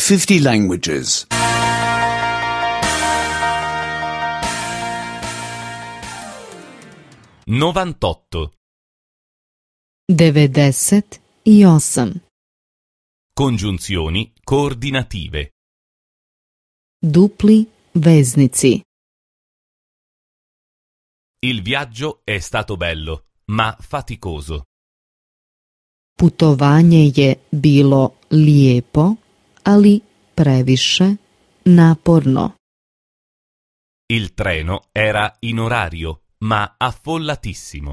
50 languages. 98. 98. Congiunzioni coordinative. Dupli veznici. Il viaggio è stato bello, ma faticoso. Putovanje je bilo lijepo, ali previše naporno. Il treno era in orario, ma affollatissimo.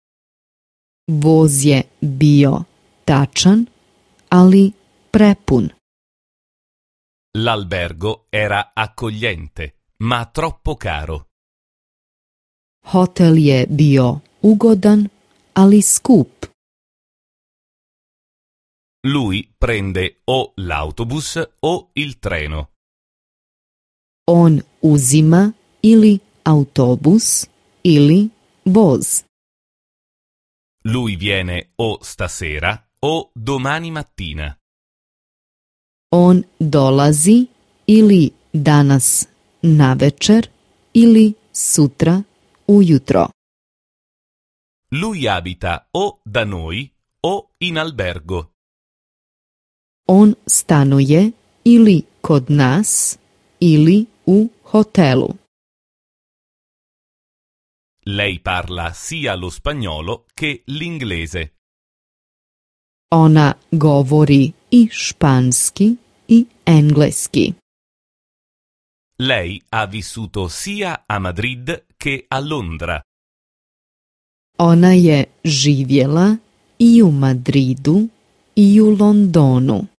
Voz je bio tačan, ali prepun. L'albergo era accogliente, ma troppo caro. Hotel je bio ugodan, ali skup. Lui prende o l'autobus o il treno. On uzima ili autobus ili voz. Lui viene o stasera o domani mattina. On dolazi ili danas navečer ili sutra ujutro. Lui abita o da noi o in albergo. On stanuje ili kod nas ili u hotelu. Lei parla sia lo spagnolo che l'inglese. Ona govori i španski i engleski. Lei ha vissuto sia a Madrid che a Londra. Ona je živjela i u Madridu i u Londonu.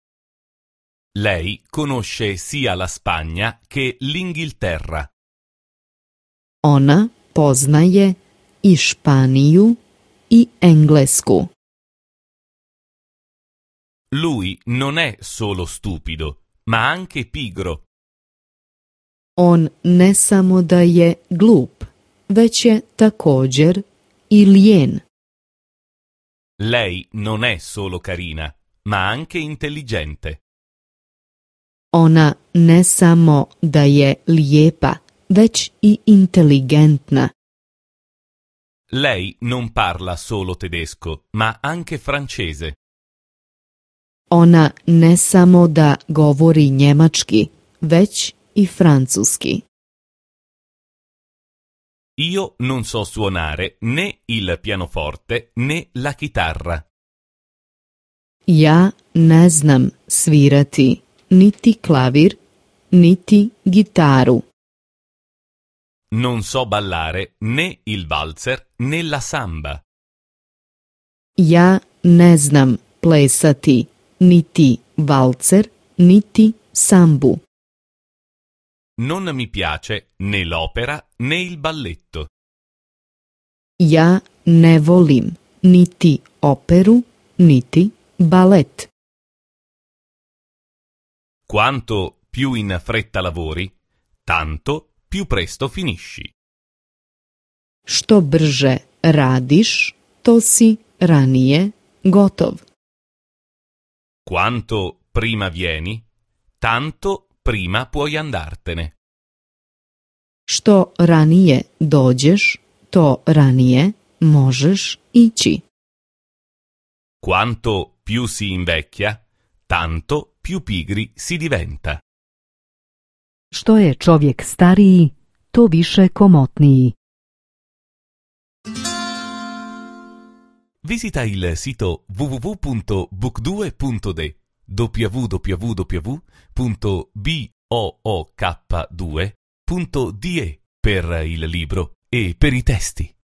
Lei conosce sia la Spagna che l'Inghilterra. Ona poznaje i Španiju i Englesku. Lui non è solo stupido, ma anche pigro. On ne samo da je glup, već je također i lijen. Lei non è solo carina, ma anche intelligente. Ona ne samo da je lijepa, već i inteligentna. Lei non parla solo tedesco, ma anche francese. Ona ne samo da govori njemački, već i francuski. Io non so suonare né il pianoforte né la chitarra. Ja ne znam svirati niti klavir, niti gitaru. Non so ballare né il valzer né la samba. Ja ne znam plesati niti valcer, niti sambu. Non mi piace né l'opera né il balletto. Ja ne volim niti operu, niti balet. Quanto più in fretta lavori, tanto più presto finisci. Što brže radiš, to si ranije gotov. Quanto prima vieni, tanto prima puoi andartene. Što ranije dođeš, to ranije možeš ići. Quanto più si invecchia, tanto più pigri si diventa. Što je čovjek stariji, to više komotniji. Visita il sito www.book2.de www.book2.de per il libro e per i testi.